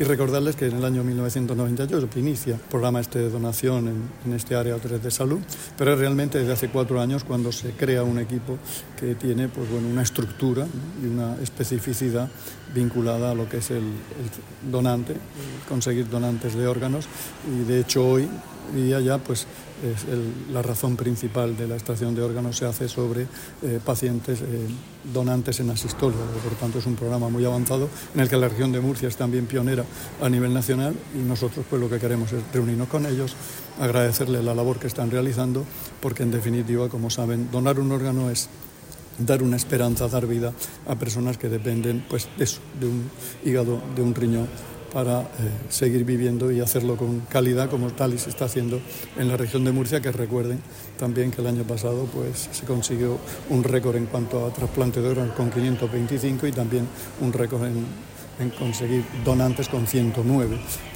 Y recordarles que en el año 1998 se inicia el programa de donación en este área 3 de salud, pero es realmente desde hace 4 años cuando se crea un equipo que tiene una estructura, ¿no?, y una especificidad vinculada a lo que es el donante, conseguir donantes de órganos, y de hecho hoy día ya pues la razón principal de la extracción de órganos se hace sobre pacientes donantes en asistolia. Por tanto, es un programa muy avanzado en el que la región de Murcia es también pionera a nivel nacional, y nosotros pues lo que queremos es reunirnos con ellos, agradecerles la labor que están realizando, porque en definitiva, como saben, donar un órgano es dar una esperanza, dar vida a personas que dependen pues de eso, de un hígado, de un riñón, para seguir viviendo y hacerlo con calidad, como tal y se está haciendo en la región de Murcia, que recuerden también que el año pasado pues se consiguió un récord en cuanto a trasplante de órganos con 525 y también un récord en conseguir donantes con 109.